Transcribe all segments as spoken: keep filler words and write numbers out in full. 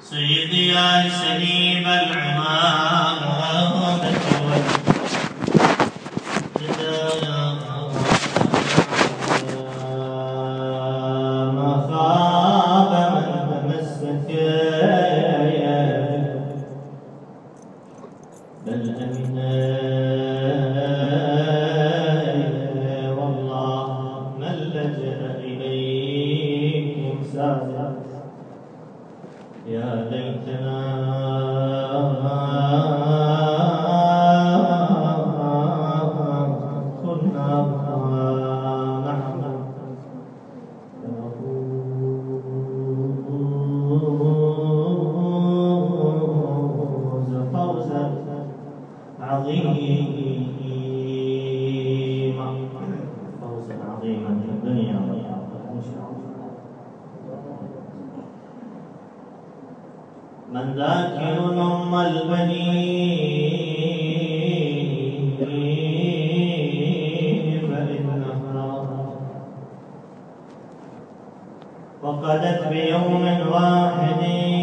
سيدي يا سليم العمامة والهدايا ما خاب من تمسك بل أمن والله من لجأ إليكم سادة يا ليتنا كنا نحن نفوز فوزا عظيما فوزا عظيما في الدنيا والآخرة إن شاء الله. من ذاكر أم البنين فإنها فقدت بيوم واحد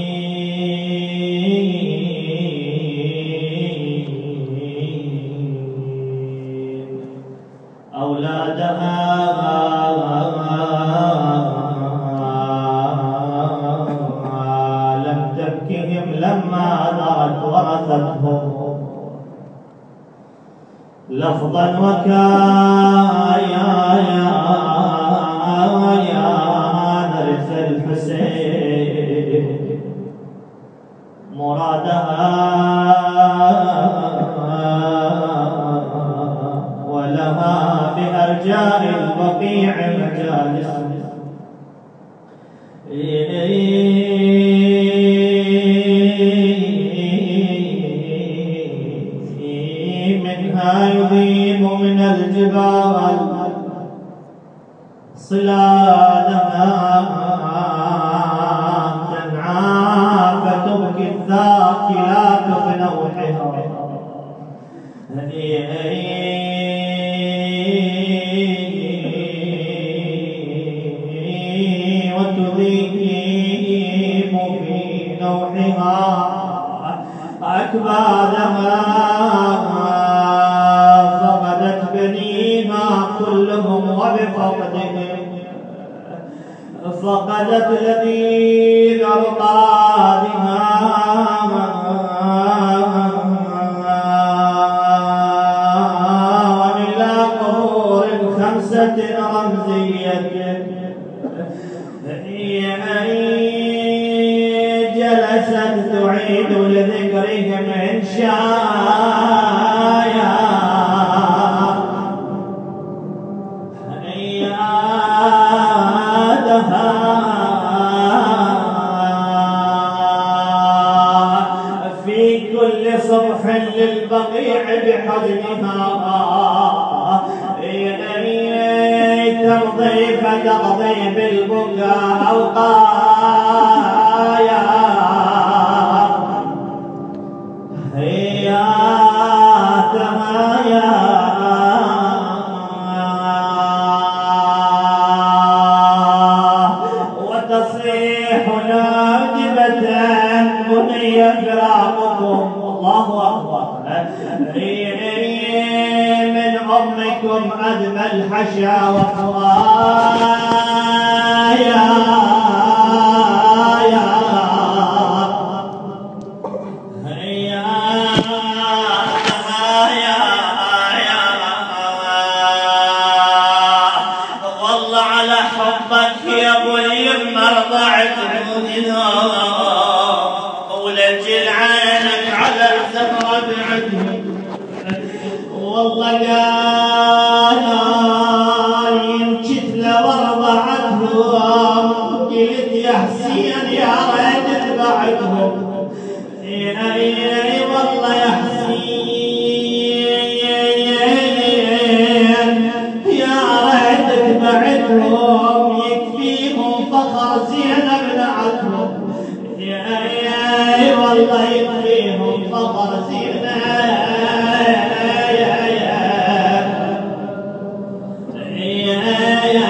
أولادها لما درت ورثتهم لفظا وكايا يا نرث الحسين مرادها ولها بأرجاء البقيع مجالس منها يذيب من الجبال صلادها تنعى فتبكي الذاكرات بنوحها وتذيب في نوحها أكبادها فقدت بنيها كلهم وبفقدهم فقدت لذيذ أرقادها وإلى قبور خمسة رمزية جلست تعيد لذكرهم إنشايا عيادها في كل صبح للبقيع بحزنها تمضي فتقضي بالبكاء أوقايا هياتها يا وتصيح ناجبة بني فراقكم الله أكبر من أمكم أدمى الحشا وحوايا والله على حبك يا ابو اليمه رضعت عودنا ولجل عينك على الزهره بعدها والله قال يمشت له ورضعتهم قلت يا حسين يا ريت تبعدهم اي والله يا حسين يا ريت تبعدهم يكفيهم فخر زينب نعتهم اي والله يكفيهم فخر زينب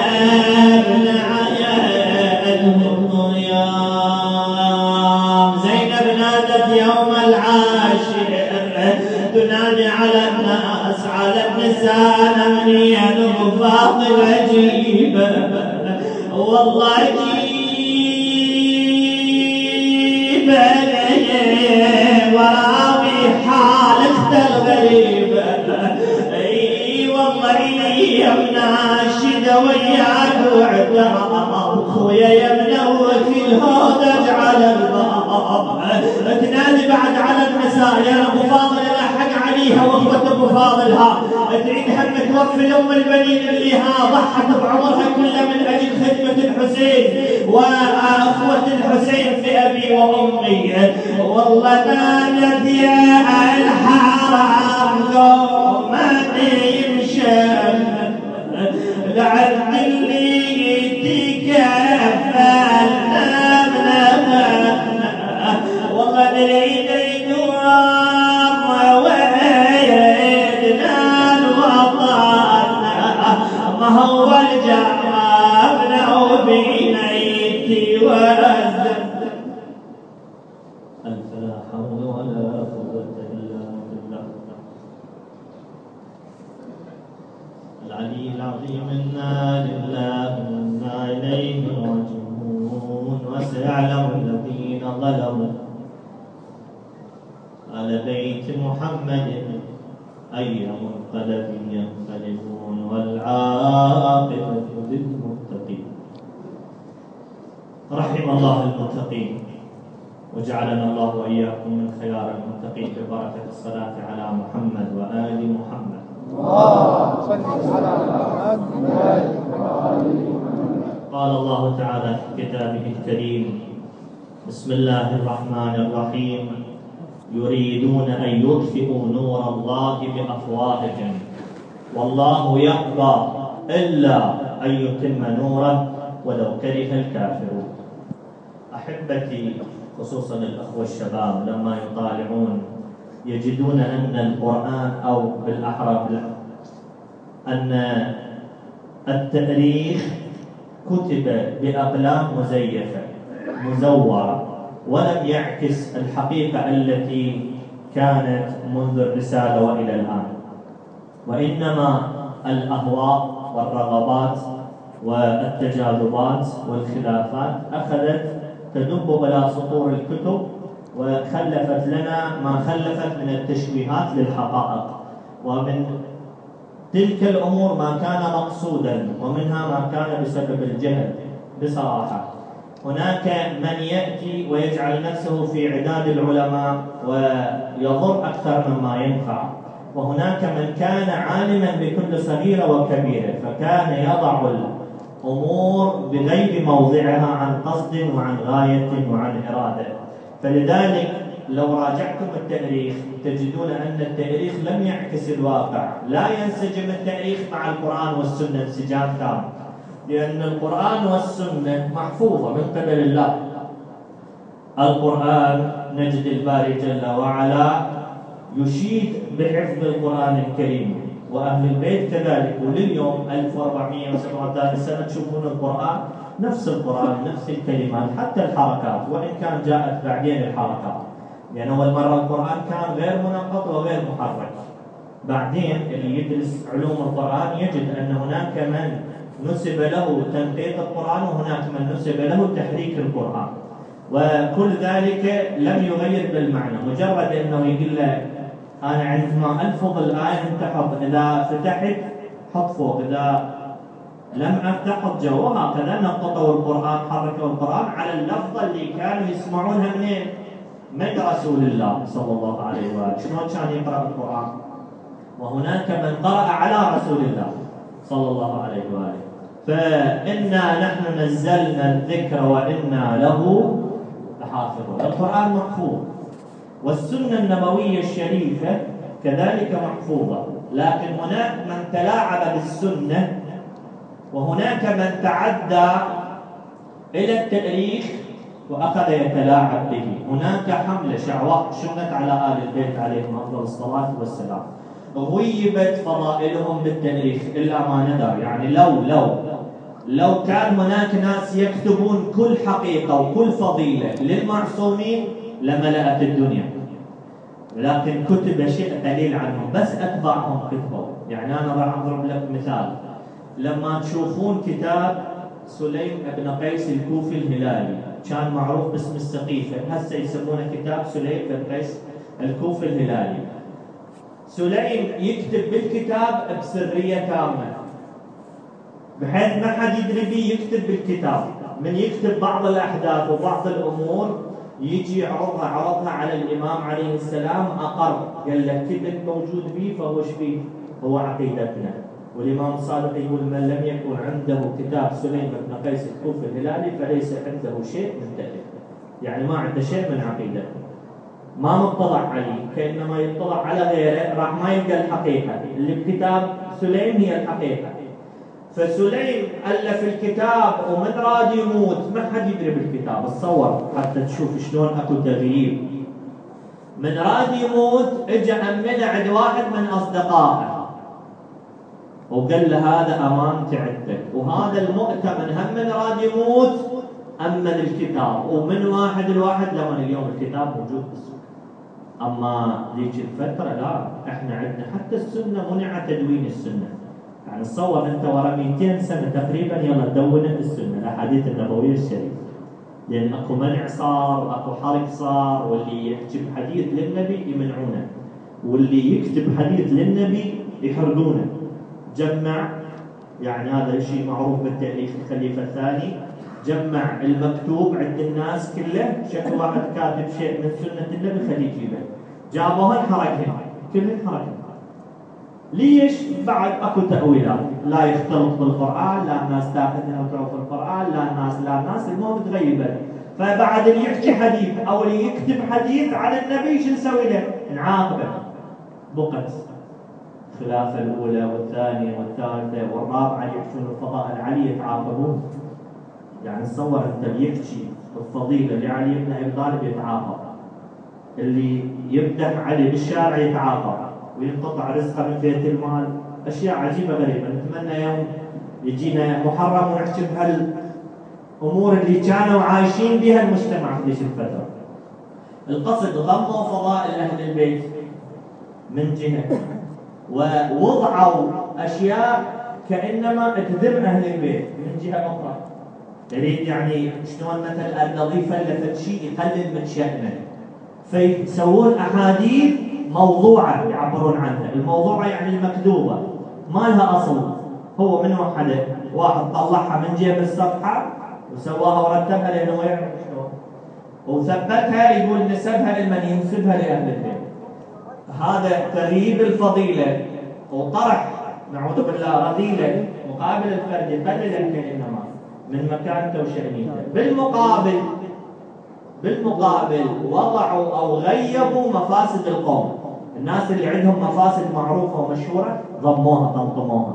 يا والله جيب عليه وراوي حالك الغريبة. اي والله ايام ناشدة وياك وعتاب خويا يمنى وكل هودج على الباب تنادي بعد على النساء يا ابو فاضل الحق عليها واخوة ابو فاضلها تعيد هم توفي ام البنين اللي ها ضحت بعمرها كلها من اجل خدمة الحسين واخوة الحسين في ابي وامي. والله نادت يا الحرام قوما يمشي لعد اللي يتكفل والله نريد يدوم ويدنا الوطن ما هو الجامعنا وبينا يدي وزن. ألف لا حول ولا قوة إلا بالله العلي العظيم. إنا لله وإنا إليه راجعون. وسيعلم الذين ظلموا على بيت محمد أي منقلب ينقلبون والعاقبة للمتقين. رحم الله المتقين وجعلنا الله وإياكم من خيار المتقين ببركة الصلاة على محمد وآل محمد. قال الله تعالى في كتابه الكريم بسم الله الرحمن الرحيم يريدون أن يطفئوا نور الله بأفواههم والله يأبى إلا أن يتم نوره ولو كره الكافرون. أحبتي خصوصا الأخوة الشباب لما يطالعون يجدون أن القرآن أو بالأحرى أن التاريخ كتب بأقلام مزيفة مزورة ولم يعكس الحقيقة التي كانت منذ الرسالة وإلى الآن، وإنما الأهواء والرغبات والتجاذبات والخلافات أخذت تدب إلى سطور الكتب وخلفت لنا ما خلفت من التشويهات للحقائق، ومن تلك الأمور ما كان مقصودا ومنها ما كان بسبب الجهل. بصراحة هناك من يأتي ويجعل نفسه في عداد العلماء ويضر أكثر مما ينفع، وهناك من كان عالما بكل صغيرة وكبيرة فكان يضع الأمور بغير موضعها عن قصد وعن غاية وعن إرادة. فلذلك لو راجعتم التاريخ تجدون أن التاريخ لم يعكس الواقع، لا ينسجم التاريخ مع القرآن والسنة انسجام تام، لأن القرآن والسنة محفوظة من قبل الله. القرآن نجد الباري جل وعلا يشيد بحفظ القرآن الكريم وأهل البيت كذلك، ولليوم ألف وأربعمئة وسبعة سنة تشوفون القرآن نفس القرآن نفس الكلمات حتى الحركات، وإن كان جاءت بعدين الحركات، لأن يعني أول مرة القرآن كان غير منقط وغير محرك. بعدين اللي يدرس علوم القرآن يجد أن هناك من نسب له تنقيط القرآن وهناك من نسب له تحريك القرآن، وكل ذلك لم يغير بالمعنى، مجرد أنه يقول لك أنا عندما ألفظ الآية أنت حط، إذا فتحت حط فوق، إذا لم أفتح حط جوا، وهكذا نقطوا القرآن حركوا القرآن على اللفظة اللي كانوا يسمعونها منين؟ من رسول الله صلى الله عليه وآله. شلون كان يقرأ القرآن؟ وهناك من قرأ على رسول الله صلى الله عليه وآله. فإنا نحن نزلنا الذكر وإنا له لحافظون. القرآن محفوظ والسنة النبوية الشريفة كذلك محفوظة، لكن هناك من تلاعب بالسنة وهناك من تعدى إلى التاريخ وأخذ يتلاعب به. هناك حملة شعواء شنت على آل البيت عليهم أفضل الصلاة والسلام، غيبت فضائلهم بالتاريخ إلا ما ندر. يعني لو لو لو كان هناك ناس يكتبون كل حقيقة وكل فضيلة للمعصومين لملأت الدنيا، لكن كتب شيء قليل عنهم، بس أتباعهم كتبوا. يعني أنا راح أضرب لك مثال، لما تشوفون كتاب سليم بن قيس الكوفي الهلالي، كان معروف باسم السقيفة، هسه يسمونه كتاب سليم بن قيس الكوفي الهلالي. سليم يكتب بالكتاب بسرية تامة، بحيث ما حد يدري به يكتب بالكتاب. من يكتب بعض الأحداث وبعض الأمور يجي يعرضها عرضها على الإمام عليه السلام، أقر، قال له كتب موجود به فهو ايش فيه؟ هو عقيدتنا. والإمام الصادق يقول: من لم يكن عنده كتاب سليم بن قيس الكوفي الهلالي فليس عنده شيء من تأليفه، يعني ما عنده شيء من عقيدته، ما مطلع عليه، كأنما يطلع على غيره راح ما يلقى الحقيقة اللي بكتاب سليم هي الحقيقة. فسليم ألف الكتاب ومن راد يموت ما حد يدري بالكتاب، تصور حتى تشوف شلون اكو تغيير. من راد يموت اجى أمنه عند واحد من أصدقائه وقال له: هذا أمانتي عندك، وهذا المؤتمن هم من راد يموت أمن الكتاب، ومن واحد لواحد لمن اليوم الكتاب موجود بالسوق. أما ذيك الفترة لا، احنا عندنا حتى السنة منع تدوين السنة، يعني تصور انت ورا مئتين سنة تقريبا يلا تدون السنة الأحاديث النبوية الشريفة، لأن اكو منع صار واكو حرق صار، واللي يكتب حديث للنبي يمنعونه، واللي يكتب حديث للنبي يحرقونه. جمع، يعني هذا الشيء معروف بالتأليف الخليفة الثاني، جمع المكتوب عند الناس كله، شكل واحد كاتب شيء من سنة النبي خليه يجيبه، جابوها حرقها كلهم حرقها. ليش؟ بعد اكو تأويلات، لا يختلط بالقرآن، لا الناس تاخذها وتعرف القرآن، لا الناس لا الناس المهم تغيبه. فبعد اللي يحكي حديث او اللي يكتب حديث على النبي شو نسوي له؟ نعاقبه. بقت الخلافة الأولى والثانية والثالثة والرابعة يحكون الفضائل علي يتعاقبون. يعني تصور انت اللي يحكي الفضيلة لعلي بن أبي طالب يتعاقب، اللي يمدح علي بالشارع يتعاقب وينقطع رزقه من بيت المال. أشياء عجيبة غريبة. نتمنى يوم يجينا محرم ونحكي بهالأمور اللي كانوا عايشين بها المجتمع في ذيك الفترة. القصد غموا فضائل أهل البيت من جهة، ووضعوا أشياء كأنما تذم أهل البيت من جهة أخرى. يريد يعني شلون مثلا النظيفة اللي شيء يقلل من شأنه، فيسوون أحاديث موضوعة يعبرون عنها. الموضوعة يعني المكذوبة ما لها أصل، هو من وحده واحد طلعها من جيب الصفحة وسواها ورتبها لأنه يعرف شلون، وثبتها يقول نسبها لمن ينسبها لأهل البيت. هذا تغييب الفضيلة وطرح نعوذ بالله رذيلة مقابل الفرد يقلل الكلمة من مكانته وشأنيته. بالمقابل بالمقابل وضعوا أو غيبوا مفاسد القوم، الناس اللي عندهم مفاسد معروفة ومشهورة ضموها طمطموها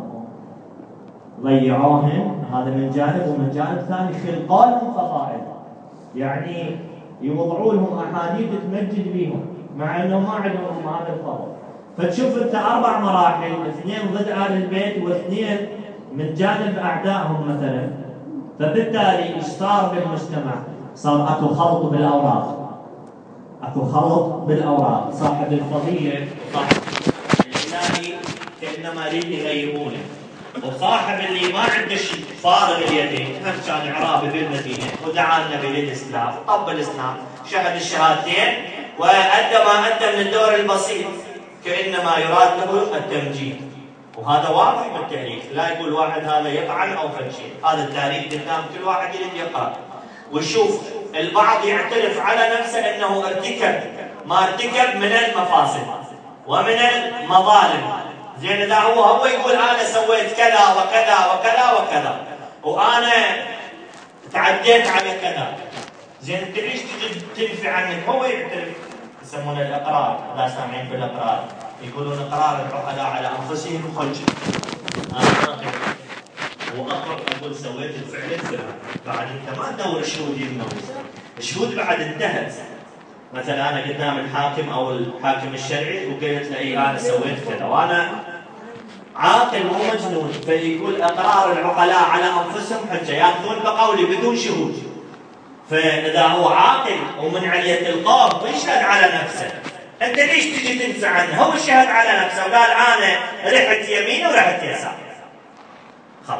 ضيعوهم. هذا من جانب، ومن جانب ثاني خلقوا لهم فضائل، يعني يوضعوا لهم أحاديث تمجد بهم مع أنه ما عندهم هذا الفضل. فتشوف أنت أربع مراحل، اثنين ضد أهل البيت واثنين من جانب أعدائهم مثلا. فبالتالي إيش صار بالمجتمع؟ صار أكو خلط بالأوراق، أكو خلط بالأوراق. صاحب الفضيلة وصاحب الإلهي كأنما يريد يغيبونه، وصاحب اللي ما عنده شيء فارغ اليدين، هم كان إعرابي بالمدينة ودعا النبي للإسلام، طب الإسلام، شهد الشهادتين وأدى ما أدى من الدور البسيط، كأنما يراد له التمجيد. وهذا واضح بالتاريخ، لا يقول واحد هذا يطعن أو فشيء، هذا التاريخ قدام كل واحد يريد يقرأ ويشوف. البعض يعترف على نفسه أنه ارتكب ما ارتكب من المفاسد ومن المظالم. زين إذا هو هو يقول أنا سويت كذا وكذا وكذا وكذا وأنا تعديت على كذا، زين أنت ليش تجي تنفي عنك؟ هو يعترف، يسمونه الإقرار. لا سامعين بالإقرار، يقولون إقرار العقلاء على أنفسهم حجة. أنا وأقرأ أقول سويت الفعل الفلاني، بعد أنت ما تدور الشهود يمنعون، الشهود بعد انتهت. مثلا أنا قدام الحاكم أو الحاكم الشرعي وقلت له إيه أنا سويت كذا وأنا عاقل مو مجنون، فيقول إقرار العقلاء على أنفسهم حجة، يأخذون بقولي بدون شهود. فإذا هو عاقل ومن علية القوم ويشهد على نفسه، أنت ليش تجي تنفي عنه؟ هو شهد على نفسه وقال أنا رحت يمين ورحت يسار، خلاص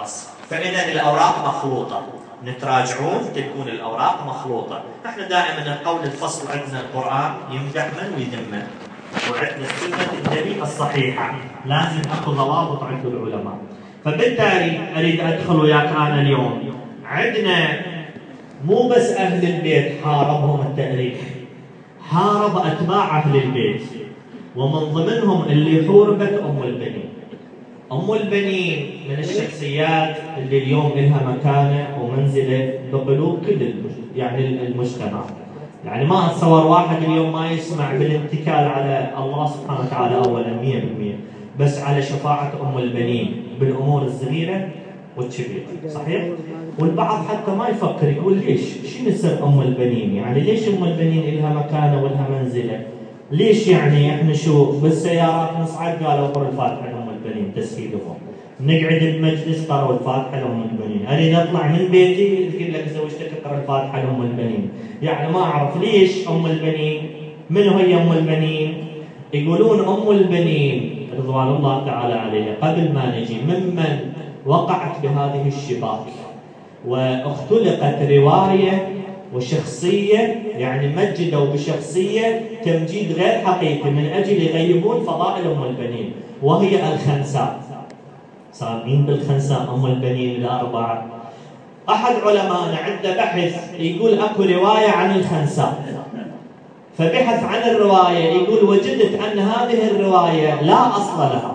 فإذا الأوراق مخلوطة، نتراجعون تكون الأوراق مخلوطة. احنا دائما القول الفصل عندنا القرآن يمدح من ويذم من، وعندنا السنة النبي الصحيحة لازم اكو ضوابط عند العلماء. فبالتالي اريد ادخل وياك انا اليوم، عندنا مو بس اهل البيت حاربهم التاريخ، حارب اتباع اهل البيت، ومن ضمنهم اللي حوربت ام البنين. ام البنين من الشخصيات اللي اليوم لها مكانه ومنزله بقلوب كل يعني المجتمع. يعني ما اتصور واحد اليوم ما يسمع بالاتكال على الله سبحانه وتعالى اولا مئة بالمئة، بس على شفاعه ام البنين بالامور الصغيره والكبيره، صحيح؟ والبعض حتى ما يفكر يقول ليش؟ شنو سر ام البنين؟ يعني ليش ام البنين لها مكانه ولها منزله؟ ليش يعني احنا شو بالسيارات نصعد قالوا اقرا الفاتحه لام البنين تسهيلهم، نقعد بمجلس قرأوا الفاتحه لام البنين، اريد اطلع من بيتي يقول لك زوجتك اقرا الفاتحه لام البنين، يعني ما اعرف ليش ام البنين؟ من هي ام البنين؟ يقولون ام البنين رضوان الله تعالى عليها قبل ما نجي ممن وقعت بهذه الشباك، واختلقت روايه وشخصيه، يعني مجدوا بشخصيه تمجيد غير حقيقي من اجل يغيبون فضائل ام البنين، وهي الخنساء. سامعين بالخنساء ام البنين الاربعه؟ احد علمائنا عنده بحث يقول اكو روايه عن الخنساء، فبحث عن الروايه يقول وجدت ان هذه الروايه لا اصل لها،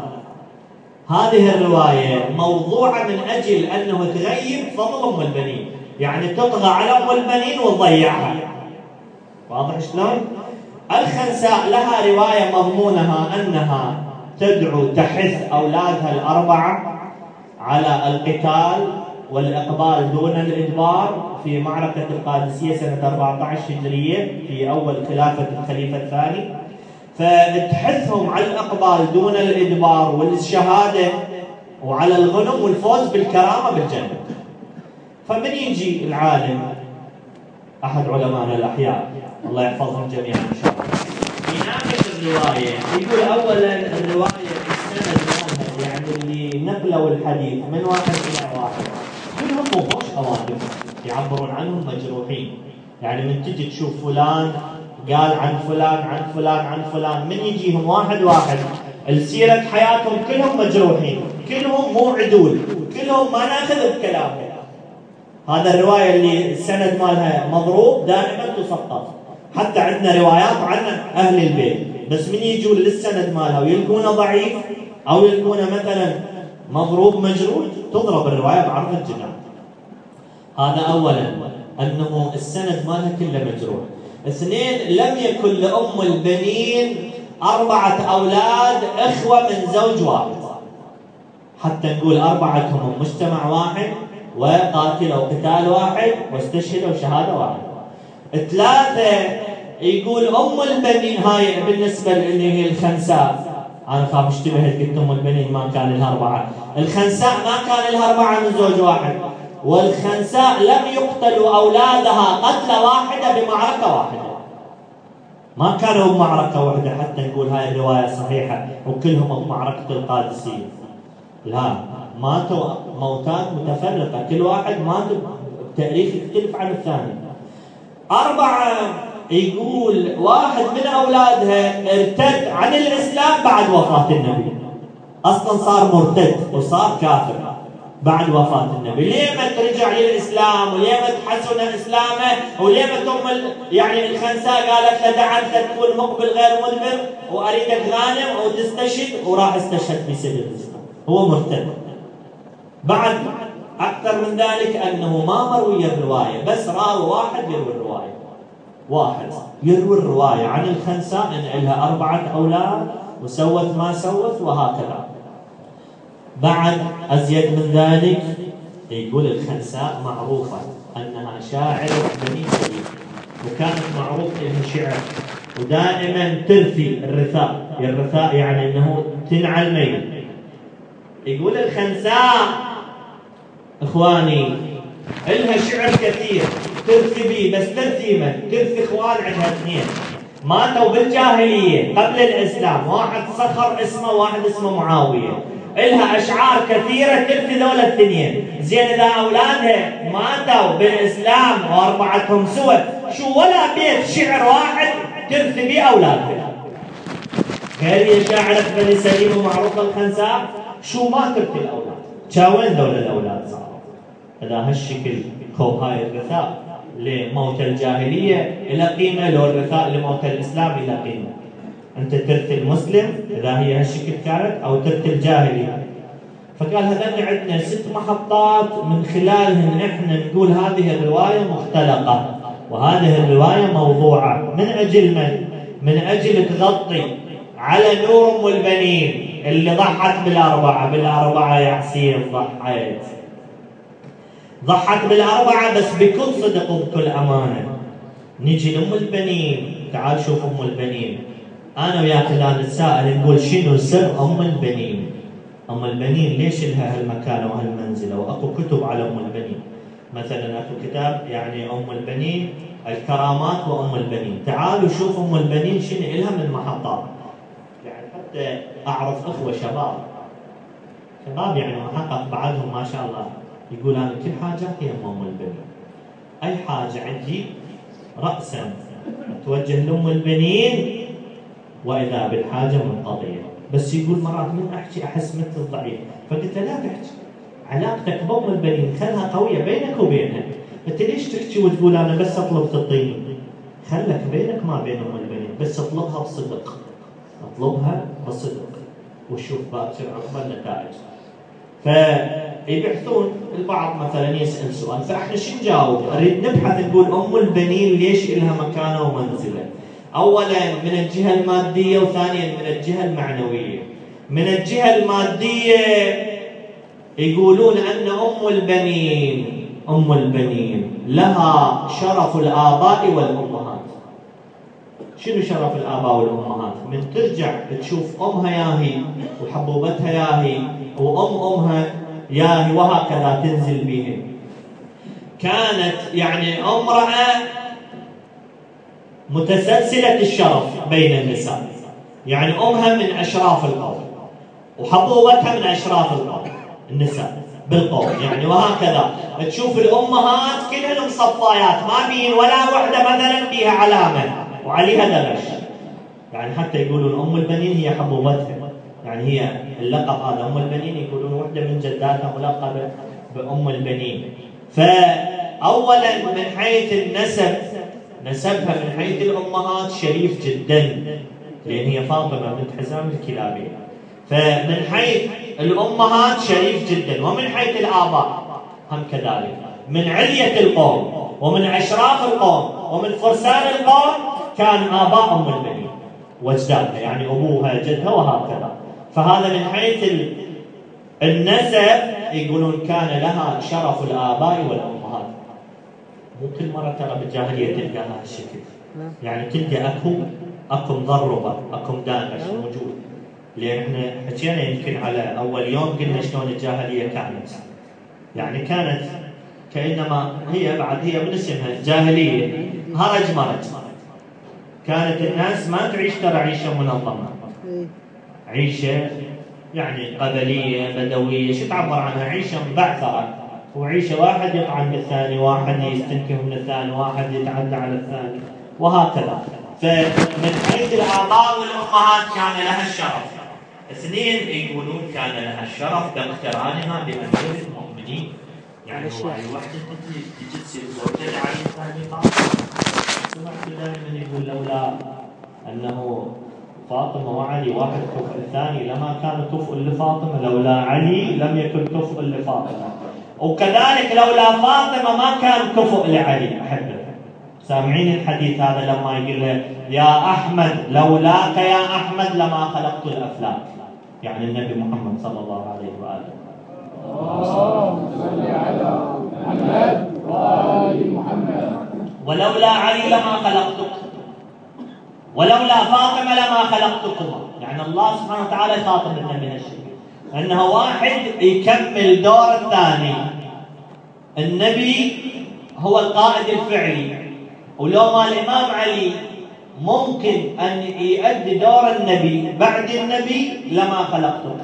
هذه الروايه موضوعه من اجل انه تغيب فضل ام البنين، يعني تطغى على ام البنين وتضيعها. واضح شلون؟ الخنساء لها روايه مضمونها انها تدعو تحث اولادها الاربعه على القتال والاقبال دون الادبار في معركه القادسيه سنه أربعة عشر هجريه في اول خلافه الخليفه الثاني، فتحثهم على الاقبال دون الادبار والشهاده وعلى الغنم والفوز بالكرامه بالجنه. فمن يجي العالم احد علمائنا الاحياء الله يحفظهم جميعا ان شاء الله يناقش الروايه، يقول اولا الروايه السند مالها يعني اللي نقلوا الحديث من واحد الى واحد كلهم مو اوادم يعبرون عنهم مجروحين، يعني من تجي تشوف فلان قال عن فلان عن فلان عن فلان، من يجيهم واحد واحد السيره حياتهم كلهم مجروحين، كلهم مو عدول، كلهم ما ناخذ بكلامهم. هذا الروايه اللي السند مالها مضروب دائما تسقط، حتى عندنا روايات عن اهل البيت بس من يجوا للسند مالها ويلقونه ضعيف او يلقونه مثلا مضروب مجروح تضرب الروايه بعرض الجنان. هذا اولا انه السند مالها كله مجروح. اثنين لم يكن لام البنين اربعه اولاد اخوه من زوج واحد، حتى نقول اربعتهم من مجتمع واحد وقاتلوا قتال واحد واستشهدوا شهاده واحده. ثلاثه يقول ام البنين هاي بالنسبه اللي هي الخنساء، انا خاف اشتبهت قلت ام البنين ما كان لها اربعه، الخنساء ما كان لها اربعه من زوج واحد، والخنساء لم يقتلوا اولادها قتله واحده بمعركه واحده، ما كانوا بمعركه واحده حتى نقول هاي الروايه صحيحه وكلهم بمعركه القادسيه، لا ماتوا موتات متفرقه كل واحد مات بتاريخ يختلف عن الثاني. اربعه يقول واحد من اولادها ارتد عن الاسلام بعد وفاه النبي، اصلا صار مرتد وصار كافر بعد وفاه النبي، ليمت رجع للاسلام وليمت حسن اسلامه وليمت ام يعني الخنساء قالت له دع انت تكون مقبل غير مدبر واريدك غانم او تستشهد، وراح استشهد في سبيل الاسلام هو مرتد. بعد اكثر من ذلك انه ما مروي الروايه بس راوي واحد يروي الروايه، واحد يروي الروايه عن الخنساء ان لها اربعه اولاد وسوت ما سوت وهكذا. بعد ازيد من ذلك يقول الخنساء معروفه انها شاعره بني سليم، وكانت معروفه انها شعر ودائما ترثي الرثاء، الرثاء يعني انه تنعى الميل. يقول الخنساء اخواني لها شعر كثير ترثي به، بس ترثي من؟ ترثي اخوان عندها اثنين ماتوا بالجاهليه قبل الاسلام، واحد صخر اسمه واحد اسمه معاويه، إلها أشعار كثيرة ترثي ذولا الاثنين. زين إذا أولادها ماتوا بالإسلام وأربعتهم سوى، شو ولا بيت شعر واحد ترثي به أولادها. غير هي شاعرة بني سليم ومعروف الخنساء، شو ما ترثي الأولاد. شاوين ذولا الأولاد صاروا إذا هالشكل كو هاي الرثاء لموت الجاهلية إلى قيمة، لو الرثاء لموت الإسلام إلى قيمة. أنت ترثي المسلم إذا هي هالشكل كانت، أو ترثي الجاهلية. فقال هذا عندنا ست محطات من خلالهن نحن نقول هذه الرواية مختلقة وهذه الرواية موضوعة. من أجل من؟ من أجل تغطي على نور أم البنين اللي ضحت بالأربعة. بالأربعة يا حسين ضحت ضحت بالأربعة، بس بكل صدق وبكل أمانة. نيجي لأم البنين، تعال شوف أم البنين. أنا وياك الآن نتساءل نقول شنو سر أم البنين؟ أم البنين ليش لها هالمكانة وهالمنزلة؟ وأكو كتب على أم البنين، مثلا أكو كتاب يعني أم البنين الكرامات وأم البنين. تعالوا شوف أم البنين شنو لها من محطات. يعني حتى أعرف أخوة شباب شباب يعني محقق بعدهم ما شاء الله، يقول أنا كل حاجاتي يم أم البنين. أي حاجة عندي رأسا أتوجه لأم البنين وإذا بالحاجة من قضية. بس يقول مرات من أحكي أحس مثل الضعيف، فقلت له لا تحكي، علاقتك بأم البنين خلها قوية بينك وبينها. أنت ليش تحكي وتقول أنا بس أطلب تعطيني؟ خلك بينك ما بين أم البنين، بس اطلبها بصدق، اطلبها بصدق وشوف باكر عقب النتائج. فيبحثون البعض مثلا يسأل سؤال، فاحنا شو نجاوب؟ نريد نبحث نقول أم البنين ليش لها مكانة ومنزلة؟ أولا من الجهة المادية، وثانيا من الجهة المعنوية. من الجهة المادية يقولون أن أم البنين أم البنين لها شرف الآباء والأمهات. شنو شرف الآباء والأمهات؟ من ترجع تشوف أمها ياهي وحبوبتها ياهي وأم أمها ياهي وهكذا تنزل بهم. كانت يعني امرأة متسلسلة الشرف بين النساء، يعني أمها من أشراف القوم وحبوبتها من أشراف القوم النساء بالقوم، يعني وهكذا تشوف الأمهات كلهن مصفايات، ما بين ولا وحدة مثلا فيها علامة وعليها دبش. يعني حتى يقولون أم البنين هي حبوبتها، يعني هي اللقب هذا أم البنين، يقولون وحدة من جداتها ملقبة بأم البنين. فأولا من حيث النسب، نسبها من حيث الأمهات شريف جدا، لأن هي فاطمة بنت حزام الكلابي. فمن حيث الأمهات شريف جدا، ومن حيث الآباء هم كذلك، من علية القوم ومن أشراف القوم ومن فرسان القوم كان آباء أم البنين واجدادها، يعني أبوها جدها وهكذا. فهذا من حيث النسب يقولون كان لها شرف الآباء والأمهات. مو كل مرة ترى بالجاهلية تلقى هالشكل، يعني تلقى أكو أكو مضربة أكو مدانش موجود. لأن احنا حكينا يمكن على أول يوم قلنا شلون الجاهلية كانت، يعني كانت كأنما هي بعد هي من اسمها جاهلية هرج مرج. كانت الناس ما تعيش ترى عيشة منظمة، عيشة يعني قبلية بدوية، شو تعبر عنها؟ عيشة مبعثرة، وعيشة واحد يطعن بالثاني، واحد يستنكف من الثاني، واحد يتعدى على الثاني وهكذا. فمن حيث الآباء والأمهات كان لها الشرف. اثنين يقولون كان لها الشرف باقترانها بأمير المؤمنين، يعني هو أي وحدة تجي تصير زوجة علي الثاني فاطمة. سمعت دائما يقول لولا أنه فاطمة وعلي واحد كفء الثاني لما كان كفء لفاطمة، لولا علي لم يكن كفء لفاطمة، وكذلك لولا فاطمة ما كان كفء لعلي. أحبه سامعين الحديث هذا لما يقول له يا أحمد لولاك يا أحمد لما خلقت الأفلاك، يعني النبي محمد صلى الله عليه وآله. اللهم صل على محمد وآل محمد. ولولا علي لما خلقتك، ولولا فاطمة لما خلقتكما. يعني الله سبحانه وتعالى يخاطب النبي هالشيء، أنه واحد يكمل دور الثاني. النبي هو القائد الفعلي، ولو ما الإمام علي ممكن أن يؤدي دور النبي بعد النبي لما خلقتك.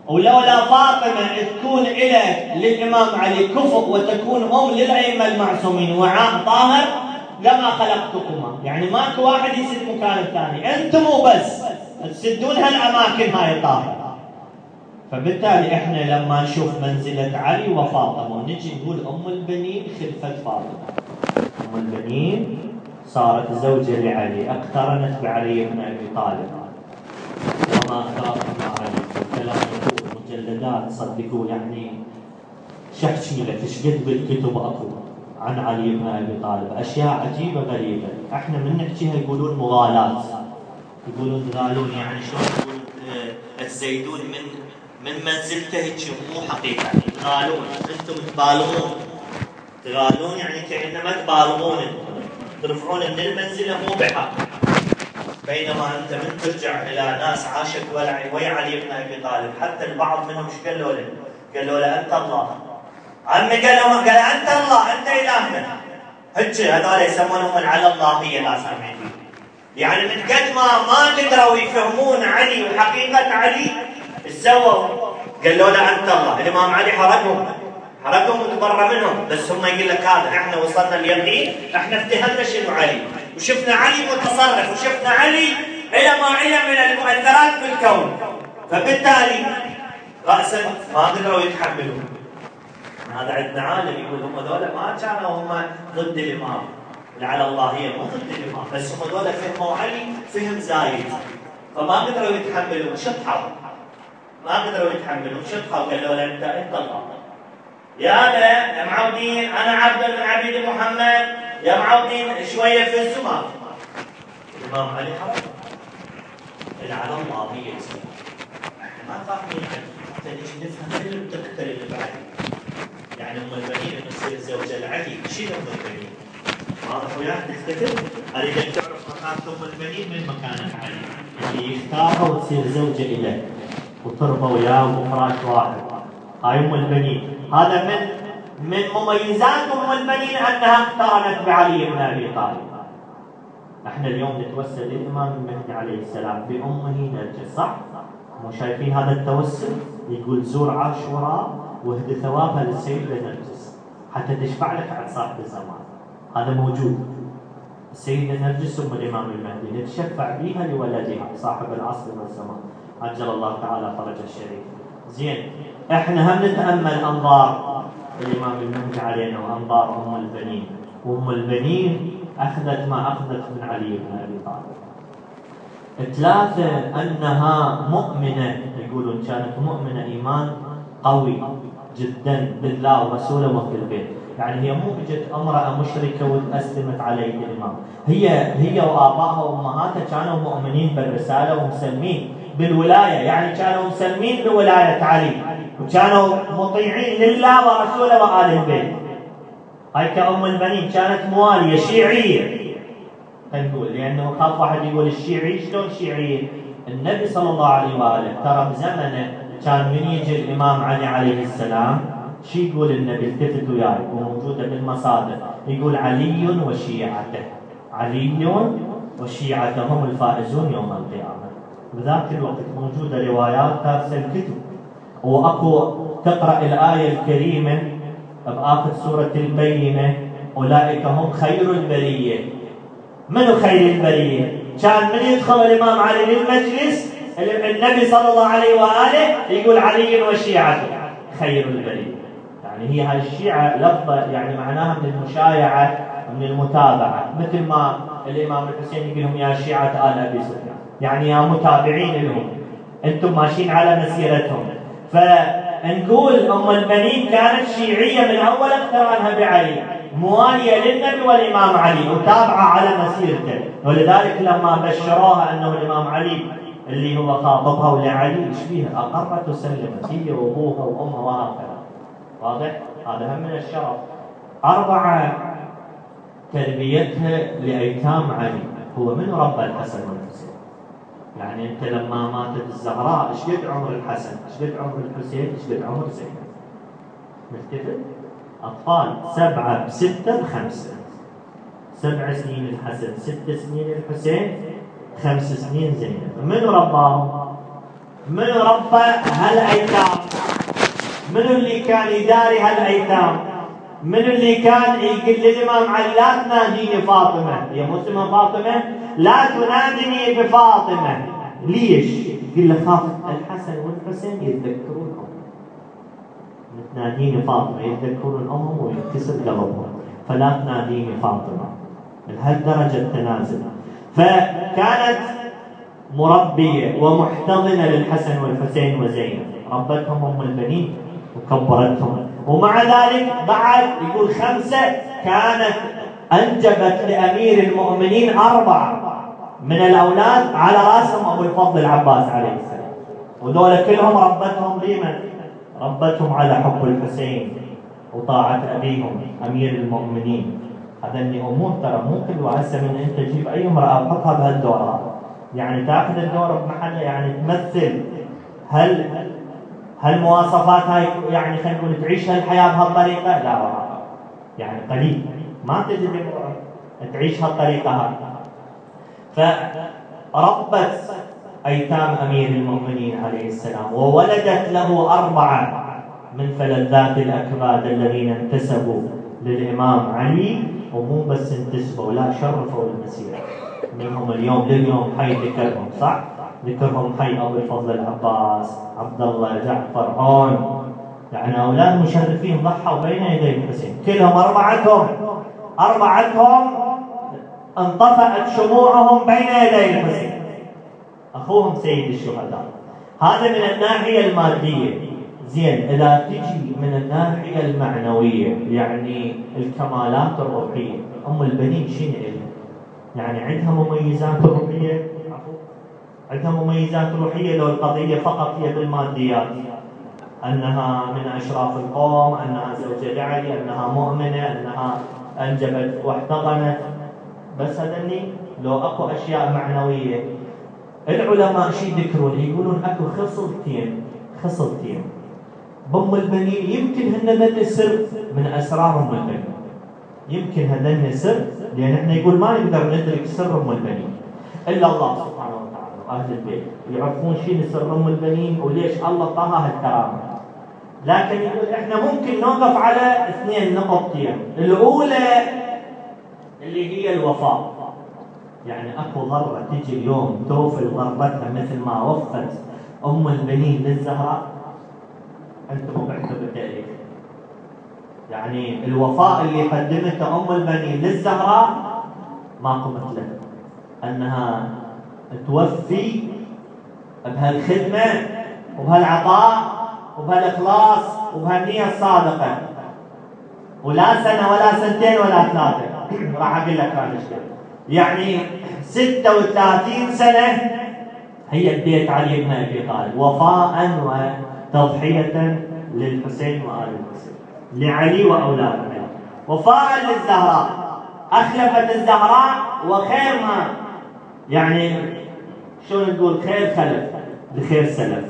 ولولا فاطمة تكون إلى للإمام علي كفء وتكون أم للأئمة المعصومين وعاء طاهر لما خلقتكما. يعني ماكو واحد يسد مكان الثاني، أنتم وبس تسدون هالأماكن هاي طاهرة. فبالتالي إحنا لما نشوف منزلة علي وفاطمة ونجي نقول أم البنين خلفت فاطمة، أم البنين صارت زوجة لعلي، اقترنت بعلي بن أبي طالب. وما أدراكم مع علي، الكلام يقول مجلدات صدقوا، يعني شحشي لك شقد بالكتب أكو عن علي بن أبي طالب، أشياء عجيبة غريبة. احنا من نحكيها يقولون مغالاة، يقولون تغالون، يعني شلون يقولون تزيدون من من منزلته هيك، مو حقيقة، يعني تغالون، انتم تبالغون، تغالون يعني كأنما تبالغون، ترفعون من المنزلة مو بحق. بينما انت من ترجع الى ناس عاشت ويا علي بن ابي طالب، حتى البعض منهم ايش قالوا له؟ قالوا له انت الله، عمي قالوا قال انت الله، انت الهنا. هيك هذول يسمونهم على اللهيه، لا سامعين. يعني من قد ما ما قدروا يفهمون علي وحقيقه علي، ايش سووا؟ قالوا له انت الله. الامام علي حرقهم، حرقهم وتبرى منهم، بس هم يقول لك هذا احنا وصلنا اليقين، احنا افتهمنا شنو علي، وشفنا علي متصرف، وشفنا علي الى ما الى من المؤثرات بالكون. فبالتالي راسا ما قدروا يتحملوا. هذا عندنا عالم يقول هم ذولا ما كانوا هم ضد الامام، لعل الله هي مو ضد الامام، بس هم ذولا فهموا علي فهم زايد، فما قدروا يتحملوا، شطحوا، ما قدروا يتحملوا، شطحوا، قالوا له انت انت الله. يا هذا يا معودين انا عبد من عبيد محمد، يا معودين شويه في الزمان. الامام علي حرم، لعل الله هي يسمى. احنا ما فاهمين عنه، حتى نجي نفهم اللي بتقتل اللي بعد. يعني ام البنين انه تصير زوجه لعلي، شنو ام البنين؟ واضح وياك تفتكر؟ اريدك تعرف مكانة ام البنين من مكانة علي، اللي يختارها وتصير زوجه له وتربى وياه وفراش واحد. هاي ام البنين. هذا من من مميزات ام البنين انها اقترنت بعلي بن ابي طالب. احنا اليوم نتوسل للامام المهدي عليه السلام بامه نرجس، صح؟ مو شايفين هذا التوسل؟ يقول زور عاشوراء واهدي ثوابها للسيدة نرجس حتى تشفع لك عند صاحب الزمان. هذا موجود. السيدة نرجس ام الامام المهدي نتشفع بها لولدها صاحب العصر والزمان، عجل الله تعالى فرجه الشريف. زين، احنا هم نتامل انظار الامام المهدي علينا وانظار ام البنين. وام البنين اخذت ما اخذت من علي بن ابي طالب. ثلاثه انها مؤمنه، يقولون كانت مؤمنه ايمان قوي جدا بالله ورسوله وفي البيت. يعني هي مو اجت امراه مشركه واسلمت عليه الامام، هي هي وابائها وامهاتها كانوا مؤمنين بالرساله ومسلمين بالولايه، يعني كانوا مسلمين بولايه علي وكانوا مطيعين لله ورسوله وآل البيت. هاي كأم البنين كانت مواليه شيعيه، نقول لانه خاف واحد يقول الشيعي، شلون شيعيه؟ النبي صلى الله عليه واله ترى بزمنه كان من يجي الامام علي عليه السلام شو يقول النبي؟ التفت وياي وموجوده بالمصادر، يقول علي وشيعته، علي وشيعته هم الفائزون يوم القيامه. بذاك الوقت موجوده روايات ترسل الكتب، واكو تقرا الايه الكريمه باخر سوره البينه، اولئك هم خير البريه. منو خير البريه؟ كان من يدخل الامام علي للمجلس النبي صلى الله عليه واله يقول علي وشيعته خير البريه. يعني هي هاي الشيعه لفظه يعني معناها من المشايعه من المتابعه، مثل ما الامام الحسين يقول لهم يا شيعه ال ابي سفيان، يعني يا متابعين لهم انتم ماشيين على مسيرتهم. فنقول ام البنين كانت شيعيه من اول اقترانها بعلي، مواليه للنبي والامام علي وتابعه على مسيرته. ولذلك لما بشروها انه الامام علي اللي هو خاطبها ولعلي ايش فيها؟ اقرت وسلمت هي وابوها وامها وهكذا. واضح؟ هذا هم من الشرف. أربعة، تربيتها لأيتام علي. هو من ربى الحسن والحسين؟ يعني أنت لما ماتت الزهراء إيش قد عمر الحسن؟ إيش قد عمر الحسين؟ إيش قد عمر زينب؟ متفق؟ أطفال سبعة بستة بخمسة. سبع سنين الحسن، ست سنين الحسين، خمس سنين زينب. من رباهم؟ من ربى هالايتام؟ من اللي كان يداري هالايتام؟ من اللي كان يقول للامام علي لا تناديني فاطمه، هي مو اسمها فاطمه، لا تنادني بفاطمه، ليش؟ يقول له خاف الحسن والحسين يتذكرون امهم، تناديني فاطمه يتذكرون امهم وينكسر قلبهم، فلا تناديني فاطمه. لهالدرجه التنازل. فكانت مربيه ومحتضنه للحسن والحسين وزينب، ربتهم ام البنين وكبرتهم. ومع ذلك بعد يقول خمسه كانت انجبت لامير المؤمنين اربعه من الاولاد على راسهم ابو الفضل العباس عليه السلام، وذولا كلهم ربتهم لمن؟ ربتهم على حب الحسين وطاعه ابيهم امير المؤمنين. هذا اللي امور ترى مو كل هسه من انت تجيب اي امراه وحطها بهالدوره، يعني تاخذ الدور بمحلها، يعني تمثل هل هالمواصفات هاي، يعني خلينا نقول تعيش هالحياه بهالطريقه؟ لا يعني قليل ما تجد امراه تعيش هالطريقه هاي. فربت ايتام امير المؤمنين عليه السلام، وولدت له اربعه من فلذات الاكباد الذين انتسبوا للامام علي، ومو بس انتسبوا لا شرفوا المسيره. منهم اليوم لليوم حي ذكرهم، صح؟ ذكرهم حي ابو الفضل العباس، عبد الله، جعفر، عون، يعني اولاد مشرفين ضحوا بين يدي الحسين، كلهم اربعتهم اربعتهم انطفأت شموعهم بين يدي الحسين، اخوهم سيد الشهداء. هذا من الناحيه الماديه. زين، اذا تجي من الناحيه المعنويه، يعني الكمالات الروحيه، ام البنين شنو إلها؟ يعني عندها مميزات روحيه؟ عندها مميزات روحيه لو القضيه فقط هي بالماديات، انها من اشراف القوم، انها زوجة لعلي، انها مؤمنه، انها انجبت واحتضنت، بس هذا اللي لو اكو اشياء معنويه. العلماء شي يذكرون؟ يقولون اكو خصلتين خصلتين بام البنين، يمكن هن ذن سر من اسرار ام البنين، يمكن هذن سر، لان احنا يقول ما نقدر ندرك سر ام البنين الا الله سبحانه وتعالى واهل البيت يعرفون شنو سر ام البنين وليش الله طاها هالكرامه. لكن يقول احنا ممكن نوقف على اثنين نقطتين. الاولى اللي هي الوفاء، يعني اكو ضره تجي اليوم توفي ضربتها مثل ما وفت ام البنين للزهراء، انتم بعتوا بالتاريخ. يعني الوفاء اللي قدمته ام البنين للزهراء ما قمت له، انها توفي بهالخدمه وبهالعطاء وبهالاخلاص وبهالنيه الصادقه، ولا سنه ولا سنتين ولا ثلاثه. راح اقول لك هذا الشيء، يعني ستة وثلاثين سنه هي ببيت علي بن ابي طالب، وفاء وتضحيه للحسين وآل الحسين، لعلي واولاد علي، وفاء للزهراء. اخلفت الزهراء وخير ما، يعني شلون نقول، خير خلف بخير سلف.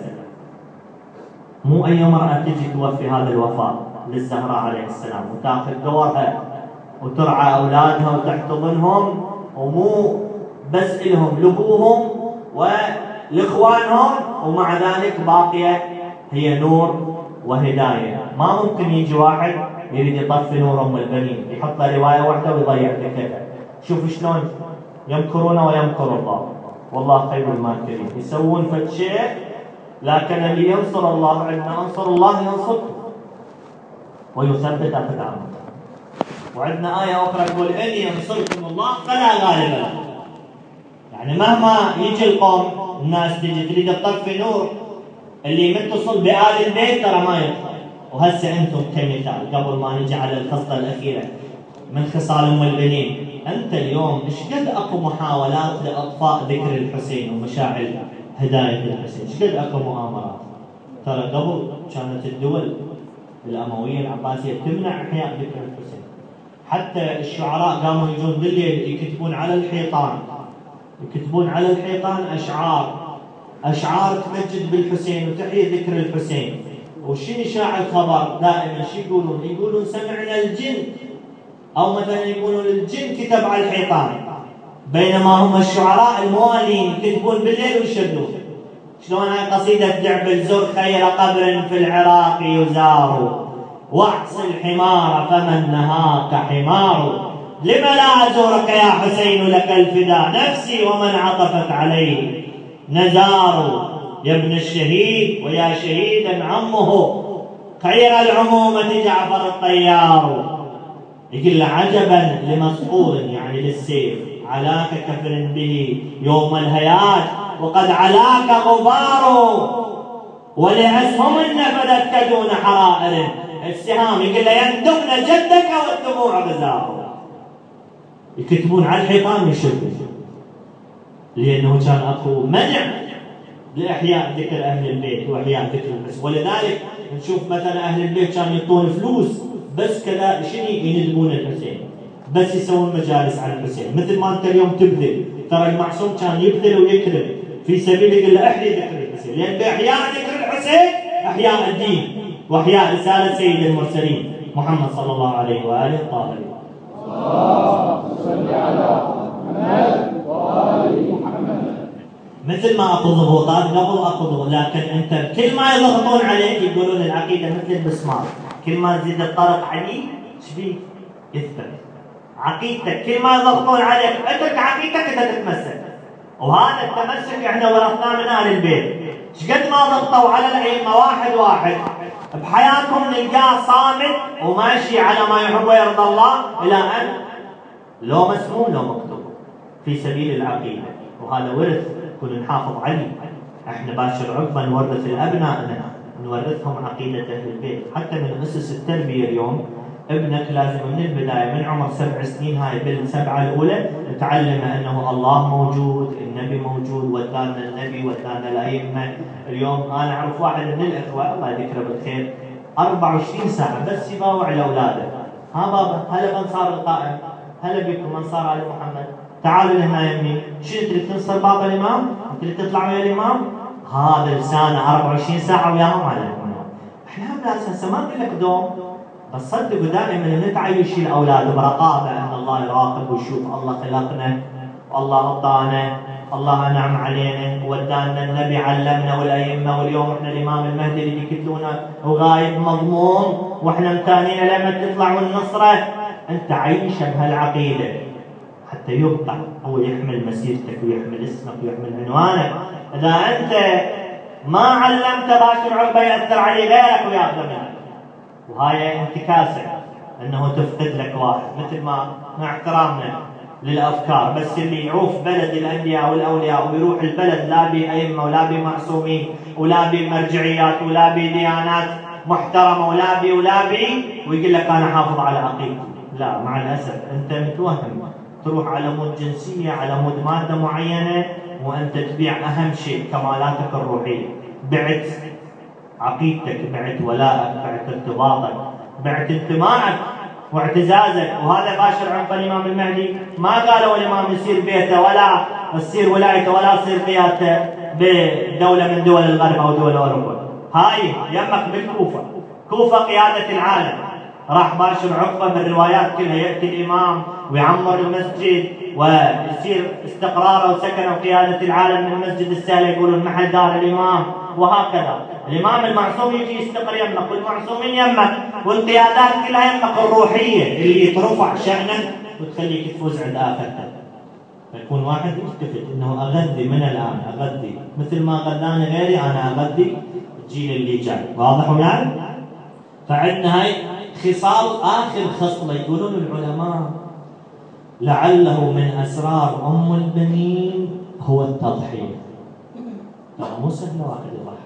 مو اي امراه تجي توفي هذا الوفاء للزهراء عليه السلام وتاخذ دورها وترعى اولادها وتحتضنهم، ومو بس لهم لابوهم ولاخوانهم، ومع ذلك باقيه هي نور وهدايه. ما ممكن يجي واحد يريد يطفي نور ام البنين يحط روايه واحده ويضيع ذكرها. شوف شلون يمكرون ويمكر الله، والله خير الماكرين. يسوون فد شيء، لكن اللي ينصر الله عندنا انصر الله ينصركم ويثبت اقدامكم. وعندنا آية أخرى تقول إن ينصركم الله فلا غالب له. يعني مهما يجي القوم، الناس تجي تريد تطفي نور اللي متصل بآل البيت ترى ما يطفى. وهسه أنتم كمثال قبل ما نجي على الخصلة الأخيرة من خصال أم البنين، أنت اليوم إيش قد أكو محاولات لإطفاء ذكر الحسين ومشاعر هداية الحسين، إيش قد أكو مؤامرات. ترى قبل كانت الدول الأموية العباسية تمنع إحياء ذكر الحسين، حتى الشعراء قاموا يجون بالليل يكتبون على الحيطان، يكتبون على الحيطان أشعار أشعار تمجد بالحسين وتحيي ذكر الحسين. وشين شاع الخبر دائما شو يقولون؟ يقولون سمعنا الجن، أو مثلا يقولون الجن كتب على الحيطان، بينما هم الشعراء الموالين يكتبون بالليل ويشدون. شلون هاي قصيدة دعبل زر خير قبر في العراق يزار واعص الحمار فمن نهاك حمار لم لا أزورك يا حسين لك الفداء نفسي ومن عطفت عليه نزار يا ابن الشهيد ويا شهيدا عمه خير العمومة جعفر الطيار. يقول عجبا لمسعور يعني للسيف علاك كفر به يوم الهياج وقد علاك غبار ولأسهم نفذتك دون حرائر السهام. يقول له يندبن جدك والدموع بزار. يكتبون على الحيطان يشبه لأنه كان أكو منع لإحياء ذكر أهل البيت وإحياء ذكر الحسين. ولذلك نشوف مثلا أهل البيت كانوا يعطون فلوس بس كذا شنو يندبون الحسين بس يسوون مجالس على الحسين. مثل ما أنت اليوم تبذل ترى المعصوم كان يبذل ويكرم في سبيل يقول له احيي ذكر الحسين لأن بإحياء ذكر الحسين أحياء الدين وإحياء رسالة سيد المرسلين محمد صلى الله عليه وآله الطاهرين. اللهم صل على محمد وآل محمد. مثل ما اكو ضغوطات قبل اكو ضغوط لكن انت كل ما يضغطون عليك يقولون العقيده مثل المسمار كل ما تزيد الطرق عليه شبيك يثبت. عقيدتك كل ما يضغطون عليك اترك عقيدتك انت تتمسك. وهذا التمسك احنا ورثناه من اهل البيت. شقد ما ضغطوا على الائمه واحد واحد بحياتهم نلقاه صامت وماشي على ما يحب ويرضى الله الى ان لو مسموم لو مكتوب في سبيل العقيده. وهذا ورث كنا نحافظ عليه. احنا باشر عقبه نورث الابناء نورثهم عقيده اهل البيت. حتى من اسس التربيه اليوم ابنك لازم من البدايه من عمر سبع سنين هاي بالسبعه الاولى نتعلم انه الله موجود، النبي موجود، ودانا النبي ودانا الائمه. اليوم انا اعرف واحد من الاخوه الله يذكره بالخير أربعة وعشرين ساعه بس يباوع لاولاده. ها بابا هلا من صار القائم؟ هلا بكم من صار ال محمد؟ تعالوا لهنا يمي. شنو تريد تنصر بابا الامام؟ تريد تطلع ويا الامام؟ هذا لسانه أربعة وعشرين ساعه وياهم على الامام. احنا بس هسه ما نقول لك دوم بس صدقوا دائما نتعيش الاولاد برقابه ان الله يراقب ويشوف الله خلقنا والله اعطانا الله انعم علينا ودانا النبي علمنا والائمه. واليوم احنا الامام المهدي اللي يقتلونه وغايب مضموم واحنا متانين لما تطلع والنصره. انت عيش بهالعقيده حتى يبقى هو يحمل مسيرتك ويحمل اسمك ويحمل عنوانك. اذا انت ما علمت باشر عقبه ياثر عليه غيرك وياخذ منك. وهاي انتكاسه انه تفقد لك واحد مثل ما مع احترامنا للافكار بس اللي يعوف بلد الانبياء والاولياء ويروح البلد لا بأئمه ولا بمعصومين ولا بمرجعيات ولا بديانات محترمه ولا بي ولا بي ويقول لك انا حافظ على عقيدتي. لا مع الاسف انت متوهم تروح على مود جنسيه على مود ماده معينه وانت تبيع اهم شيء كمالاتك الروحيه. بعت عقيدتك، بعت ولائك، بعت ارتباطك، بعت انتمائك واعتزازك. وهذا باشر عقبه الامام المهدي ما قالوا الامام يصير بيته ولا تصير ولايته ولا تصير قيادته بدوله من دول الغرب او دول اوروبا. هاي يمك بالكوفه، كوفه قياده العالم. راح باشر عقبه من الروايات كلها ياتي الامام ويعمر المسجد ويصير استقراره وسكنه وقياده العالم من المسجد السهل يقولون محل دار الامام. وهكذا الامام المعصوم يجي يستقر يمك والمعصومين يمك والقيادات كلها يمك الروحيه اللي ترفع شانك وتخليك تفوز عند اخرتك. فيكون واحد يلتفت انه اغذي من الان اغذي مثل ما غذاني غيري انا اغذي الجيل اللي جاي. واضح ولا؟ فعندنا هاي خصال. اخر خصله يقولون العلماء لعله من اسرار ام البنين هو التضحيه. ترى مو سهل واحد يضحي.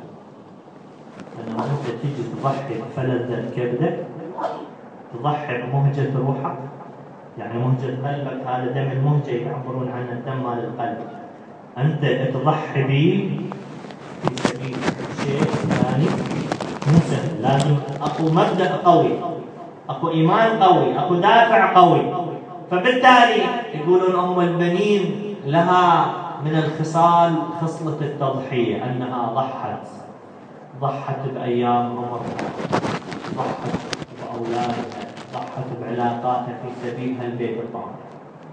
لما انت تيجي تضحي بفلذة كبدك تضحي بمهجة روحك يعني مهجة قلبك. هذا دم المهجة يعبرون عنه الدم مال القلب. انت تضحي به في سبيل شيء ثاني مو سهل. لازم اكو مبدأ قوي، اكو ايمان قوي، اكو دافع قوي. فبالتالي يقولون ام البنين لها من الخصال خصلة التضحية انها ضحت ضحت بايام عمرها، ضحت باولادها، ضحت بعلاقاتها في سبيل هالبيت الطاهر،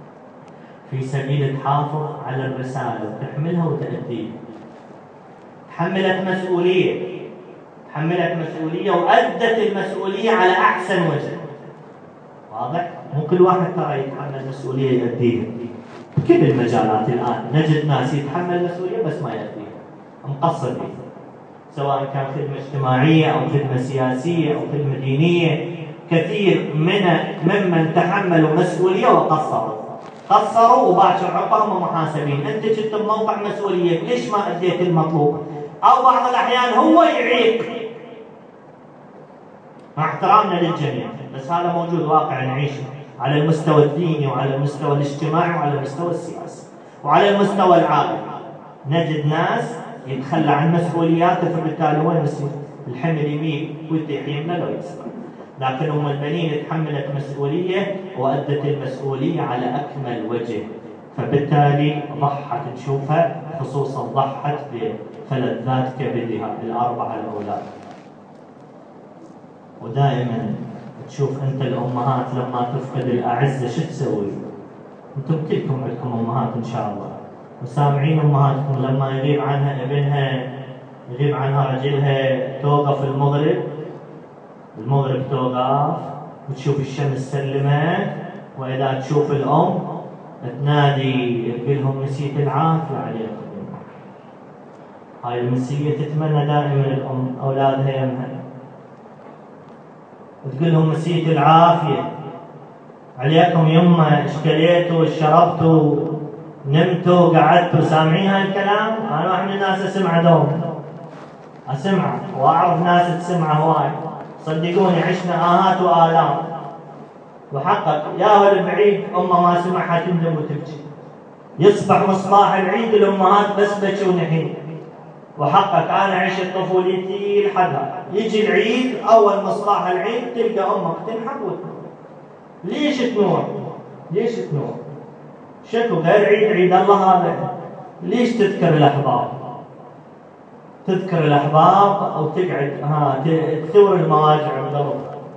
في سبيل تحافظ على الرسالة وتحملها وتأديها. تحملت مسؤولية تحملت مسؤولية وأدت المسؤولية على أحسن وجه. واضح؟ مو كل واحد ترى يتحمل مسؤولية يؤديها. كل المجالات الآن نجد ناس يتحمل مسؤولية بس ما يؤديها، مقصر فيها، سواء كان خدمة اجتماعية أو خدمة سياسية أو خدمة دينية. كثير من ممن تحملوا مسؤولية وقصروا قصروا وباكر عقبهم محاسبين. أنت كنت بموقع مسؤولية ليش ما أديت المطلوب؟ أو بعض الأحيان هو يعيق، مع احترامنا للجميع، بس هذا موجود واقع نعيشه على المستوى الديني وعلى المستوى الاجتماعي وعلى المستوى السياسي وعلى المستوى العائلي. نجد ناس يتخلى عن مسؤولياته، فبالتالي وين يصير؟ الحمل يمين ويطيح يمنى لو يسمع. لكن أم البنين تحملت مسؤولية وأدت المسؤولية على أكمل وجه، فبالتالي ضحت نشوفها، خصوصا ضحت بفلذات كبدها الأربعة الأولاد. ودائما تشوف أنت الأمهات لما تفقد الأعزة شو تسوي؟ أنتم كلكم عندكم أمهات إن شاء الله، وسامعين أمهاتكم لما يغيب عنها ابنها، يغيب عنها رجلها، توقف المغرب المغرب توقف وتشوف الشمس سلمت، وإذا تشوف الأم تنادي تقول لهم مسيت العافية عليكم. هاي المسية تتمنى دائما الأم أولادها يمها، وتقول لهم مسيت العافية عليكم يمه، اشكليتوا شربتوا نمتوا قعدتوا. سامعين هاي الكلام؟ أنا واحد من الناس أسمع دوم أسمع وأعرف ناس تسمع هواي، صدقوني عشنا آهات وآلام. وحقق يا ولد بعيد أمه ما سمعها تندم وتبكي، يصبح مصباح العيد الأمهات بس بكي ونحين. وحقق أنا عشت طفولتي لحدها، يجي العيد أول مصباح العيد تلقى أمك تنحب وتنور. ليش تنور؟ ليش تنور؟ شكو غير عيد عيد الله هذا. ليش تذكر الأحباب؟ تذكر الأحباب أو تقعد ها تثور المواجع والضرب.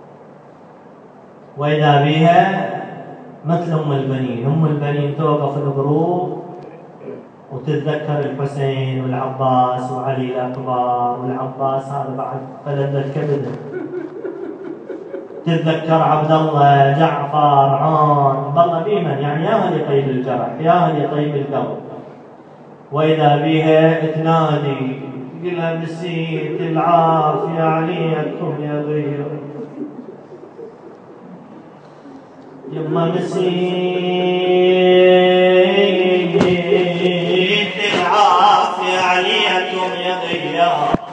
وإذا بها مثل أم البنين، أم البنين توقف الغروب وتتذكر الحسين والعباس وعلي الأكبر، والعباس هذا بعد فلذة كبده. تتذكر عبد الله، جعفر، عون، بالله بيمن، يعني يا هل يطيب الجرح، يا هل يطيب القلب. وإذا بها تنادي تقولها مسيت العافية عليكم يا غير يما، مسيت العافية عليكم يا غير.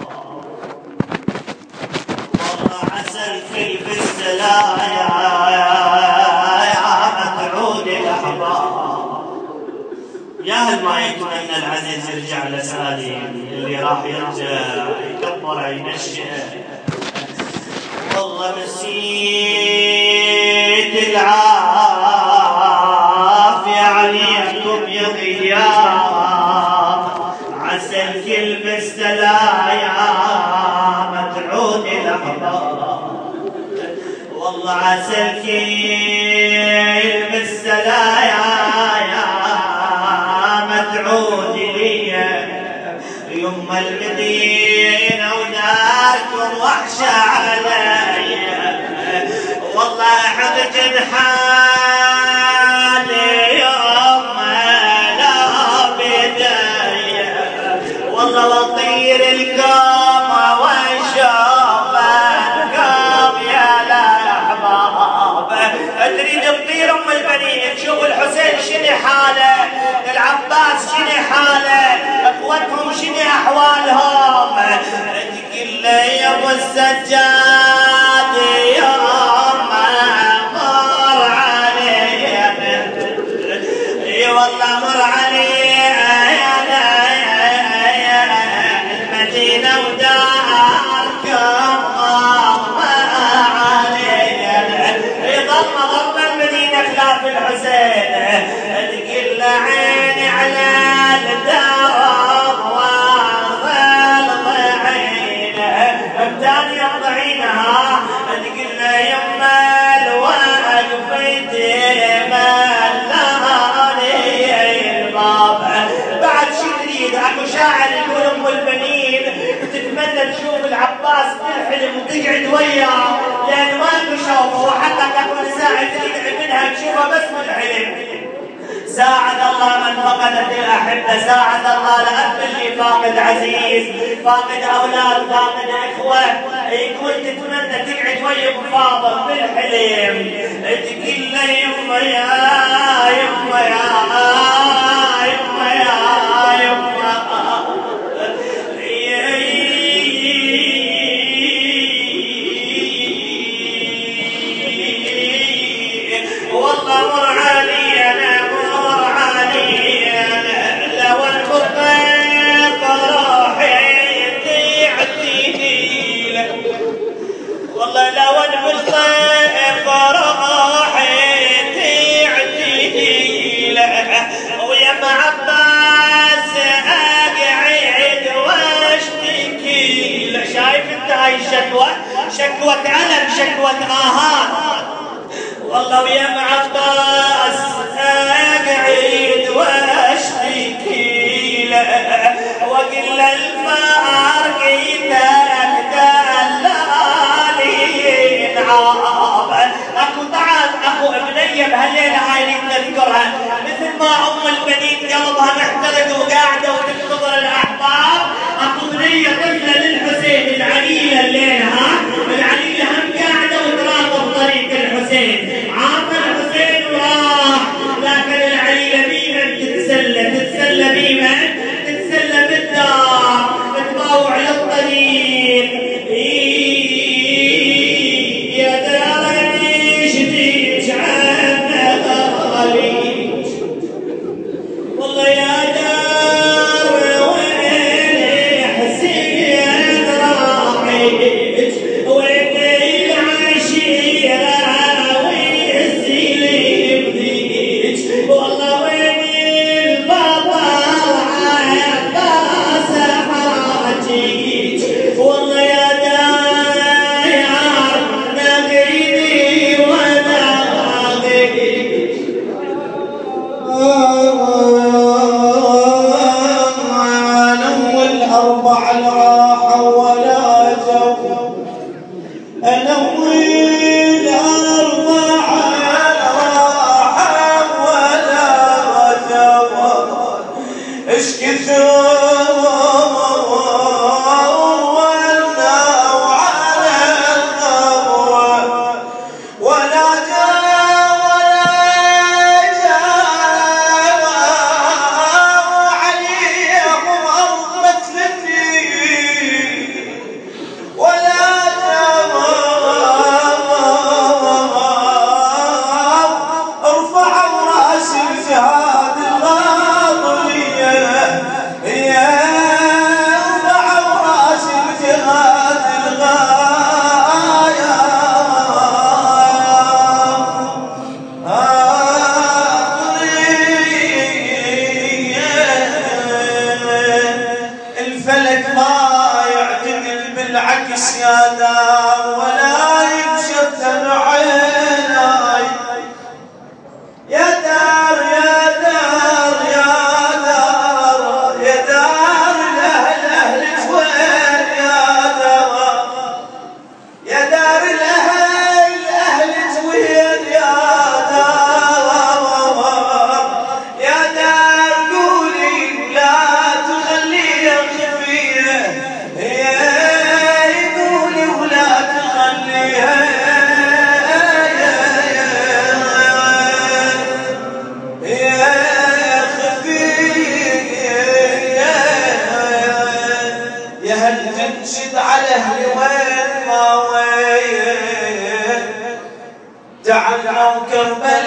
والله عسل في السلايا يا متعود الأحباب. يا هل ما يتمنى العزيز يرجع لسالم، اللي راح يرجع يكبر ينشئ. والله مسيت العافية عليكم يا غياب، عسى الكل بالسلايا متعود الأحباب. والله عسى الكل بالسلايا متعود لي يما المدينة وداركم وحشة علي. والله حبك حالي يما لا بداية. والله وطير القوم وانشوف القوم يا الأحباب. تريد تطير أم البنين تشوف الحسين شنو حاله، العباس شنو حاله، اخوتهم شنو احوالهم. تقول له يا ابو السجاد يوم مر علي، اي والله مر علي المدينه وداركم غم علي. ظل ظل المدينه خلاف الحسين. تقول له عيني على الدار واظل ضعينه، بداني الضعين تدعي منها تشوفها بس من الحلم. ساعد الله من فقدت الأحبة، ساعد الله لأب اللي فاقد عزيز، فاقد أولاد، فاقد إخوة، يكون تتمنى تقعد ويا أبو فاضل بالحلم تقول له يما يا يما يا يما يا يما والله مر علي أنا مر علي أنا لو الخطيب راحتي عتيني لك والله لو الخطيب راحتي عتيني لك ويا عباس أقعد واشتكي لك. شايف انت هاي الشكوى؟ شكوى ألم، شكوى آهات. والله ويا عباس اقعد واشتكي له واقول له الفارق ايدك دلالي انعاب. اكو طعام اكو ابنيه بهالليله هاي اللي نذكرها، مثل ما ام البنين قلبها محترق وقاعده وتنتظر الاحباب، اكو بنيه طفله للحسين العليله الليله، ها العليله هم قاعده وتراقب طريق الحسين. عاف الحسين وراح، لكن العليله بيمن تتسلى تتسلى بيمن تتسلى بالدار تطاوع للطريق. يا داري شديد عنك غالي والله يا دار وين حسين راحت وين العشيره والله وين البابا عباس حاجيك والله يا داير ناقيني وناقيك نو الأربع الراحة ولا جو نو الأربع الراحة ولا جو اش كثر ولوا على القبر ولا جاء ولا جاء عليهم أرض مثلتي ولا جاء ارفعوا رأس الجهاد الغاضية ارفعوا رأس الجهاد الغاية الفلك ما يعتمد بالعكس يا دار ولا يكشف عيناي يا دار يا دار يا دار يا دار الأهل أهلك وين يا دار يا دار الأهل أهلك وين يا دار يا دار قولي لا تخليها خفية قولي ولا تخليها يا هل تنشد على اهلي وين ما وين تعالوا كربلاء